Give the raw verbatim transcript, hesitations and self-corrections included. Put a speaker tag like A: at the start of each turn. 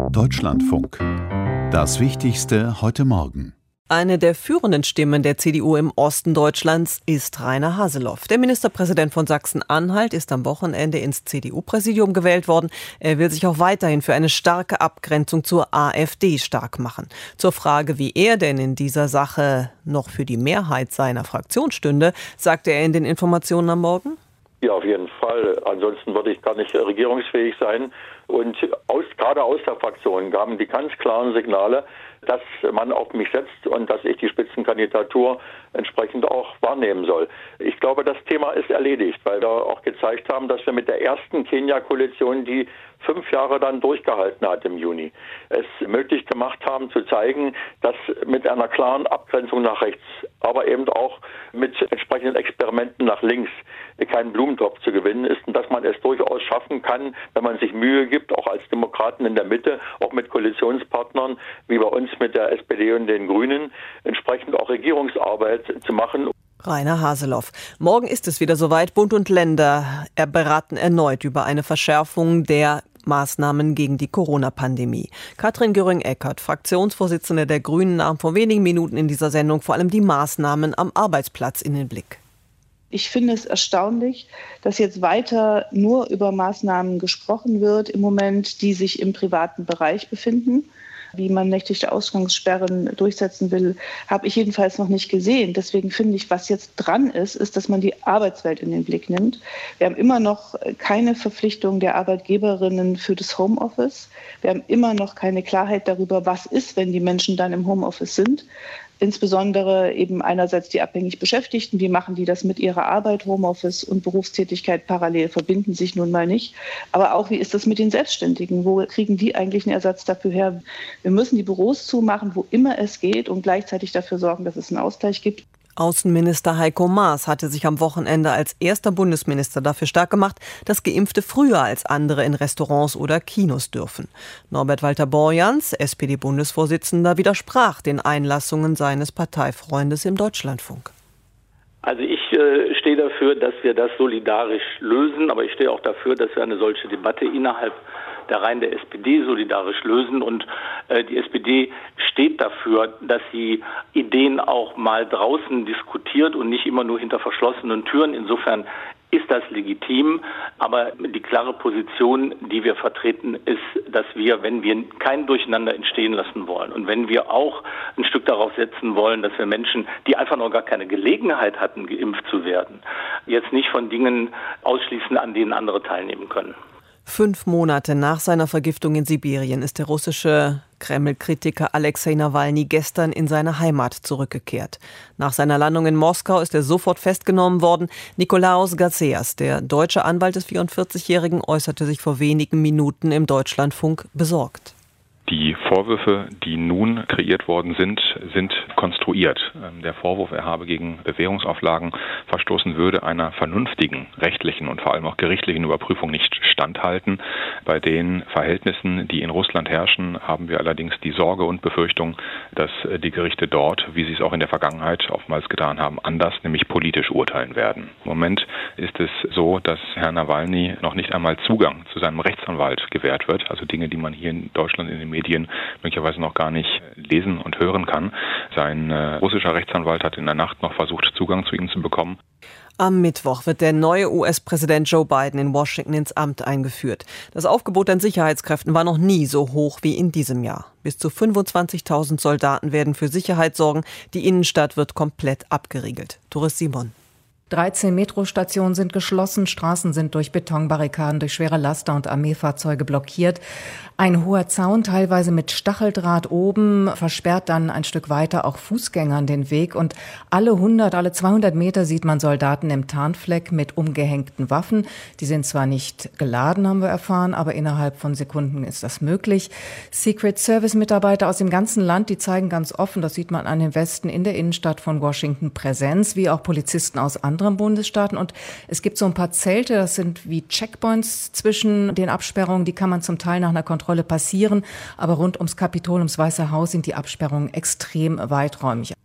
A: Deutschlandfunk. Das Wichtigste heute Morgen.
B: Eine der führenden Stimmen der C D U im Osten Deutschlands ist Rainer Haseloff. Der Ministerpräsident von Sachsen-Anhalt ist am Wochenende ins C D U-Präsidium gewählt worden. Er will sich auch weiterhin für eine starke Abgrenzung zur AfD stark machen. Zur Frage, wie er denn in dieser Sache noch für die Mehrheit seiner Fraktion stünde, sagte er in den Informationen am Morgen:
C: Ja, auf jeden Fall. Ansonsten würde ich gar nicht regierungsfähig sein. Und aus, gerade aus der Fraktion kamen die ganz klaren Signale, dass man auf mich setzt und dass ich die Spitzenkandidatur entsprechend auch wahrnehmen soll. Ich glaube, das Thema ist erledigt, weil wir auch gezeigt haben, dass wir mit der ersten Kenia-Koalition, die fünf Jahre dann durchgehalten hat im Juni, es möglich gemacht haben zu zeigen, dass mit einer klaren Abgrenzung nach rechts, aber eben auch mit entsprechenden Experimenten nach links kein Blumentopf zu gewinnen ist und dass man es durchaus schaffen kann, wenn man sich Mühe gibt, auch als Demokraten in der Mitte, auch mit Koalitionspartnern wie bei uns mit der S P D und den Grünen, entsprechend auch Regierungsarbeit zu machen.
B: Rainer Haseloff. Morgen ist es wieder soweit. Bund und Länder beraten erneut über eine Verschärfung der Maßnahmen gegen die Corona-Pandemie. Katrin Göring-Eckardt, Fraktionsvorsitzende der Grünen, nahm vor wenigen Minuten in dieser Sendung vor allem die Maßnahmen am Arbeitsplatz in den Blick.
D: Ich finde es erstaunlich, dass jetzt weiter nur über Maßnahmen gesprochen wird im Moment, die sich im privaten Bereich befinden. Wie man nächtliche Ausgangssperren durchsetzen will, habe ich jedenfalls noch nicht gesehen. Deswegen finde ich, was jetzt dran ist, ist, dass man die Arbeitswelt in den Blick nimmt. Wir haben immer noch keine Verpflichtung der Arbeitgeberinnen für das Homeoffice. Wir haben immer noch keine Klarheit darüber, was ist, wenn die Menschen dann im Homeoffice sind. Insbesondere eben einerseits die abhängig Beschäftigten, wie machen die das mit ihrer Arbeit? Homeoffice und Berufstätigkeit parallel verbinden sich nun mal nicht. Aber auch, wie ist das mit den Selbstständigen? Wo kriegen die eigentlich einen Ersatz dafür her? Wir müssen die Büros zumachen, wo immer es geht, und gleichzeitig dafür sorgen, dass es einen Ausgleich gibt.
B: Außenminister Heiko Maas hatte sich am Wochenende als erster Bundesminister dafür stark gemacht, dass Geimpfte früher als andere in Restaurants oder Kinos dürfen. Norbert Walter-Borjans, S P D-Bundesvorsitzender, widersprach den Einlassungen seines Parteifreundes im Deutschlandfunk.
E: Also ich äh, stehe dafür, dass wir das solidarisch lösen, aber ich stehe auch dafür, dass wir eine solche Debatte innerhalb der Reihen der S P D solidarisch lösen. Und äh, die S P D steht dafür, dass sie Ideen auch mal draußen diskutiert und nicht immer nur hinter verschlossenen Türen. Insofern ist das legitim, aber die klare Position, die wir vertreten, ist, dass wir, wenn wir kein Durcheinander entstehen lassen wollen und wenn wir auch ein Stück darauf setzen wollen, dass wir Menschen, die einfach noch gar keine Gelegenheit hatten, geimpft zu werden, jetzt nicht von Dingen ausschließen, an denen andere teilnehmen können.
B: Fünf Monate nach seiner Vergiftung in Sibirien ist der russische Kreml-Kritiker Alexei Nawalny gestern in seine Heimat zurückgekehrt. Nach seiner Landung in Moskau ist er sofort festgenommen worden. Nikolaos Gatseas, der deutsche Anwalt des vierundvierzigjährigen, äußerte sich vor wenigen Minuten im Deutschlandfunk besorgt.
F: Die Vorwürfe, die nun kreiert worden sind, sind konstruiert. Der Vorwurf, er habe gegen Bewährungsauflagen verstoßen, würde einer vernünftigen rechtlichen und vor allem auch gerichtlichen Überprüfung nicht standhalten. Bei den Verhältnissen, die in Russland herrschen, haben wir allerdings die Sorge und Befürchtung, dass die Gerichte dort, wie sie es auch in der Vergangenheit oftmals getan haben, anders, nämlich politisch urteilen werden. Im Moment ist es so, dass Herrn Nawalny noch nicht einmal Zugang zu seinem Rechtsanwalt gewährt wird, also Dinge, die man hier in Deutschland in den Medien möglicherweise noch gar nicht lesen und hören kann. Sein äh, russischer Rechtsanwalt hat in der Nacht noch versucht, Zugang zu ihm zu bekommen.
B: Am Mittwoch wird der neue U S-Präsident Joe Biden in Washington ins Amt eingeführt. Das Aufgebot an Sicherheitskräften war noch nie so hoch wie in diesem Jahr. Bis zu fünfundzwanzigtausend Soldaten werden für Sicherheit sorgen. Die Innenstadt wird komplett abgeriegelt. Doris Simon.
G: dreizehn Metrostationen sind geschlossen, Straßen sind durch Betonbarrikaden, durch schwere Laster und Armeefahrzeuge blockiert. Ein hoher Zaun, teilweise mit Stacheldraht oben, versperrt dann ein Stück weiter auch Fußgängern den Weg. Und alle hundert, alle zweihundert Meter sieht man Soldaten im Tarnfleck mit umgehängten Waffen. Die sind zwar nicht geladen, haben wir erfahren, aber innerhalb von Sekunden ist das möglich. Secret Service Mitarbeiter aus dem ganzen Land, die zeigen ganz offen, das sieht man an den Westen in der Innenstadt von Washington, Präsenz, wie auch Polizisten aus anderen Bundesstaaten. Und es gibt so ein paar Zelte, das sind wie Checkpoints zwischen den Absperrungen, die kann man zum Teil nach einer Kontrolle passieren, aber rund ums Kapitol, ums Weiße Haus sind die Absperrungen extrem weiträumig.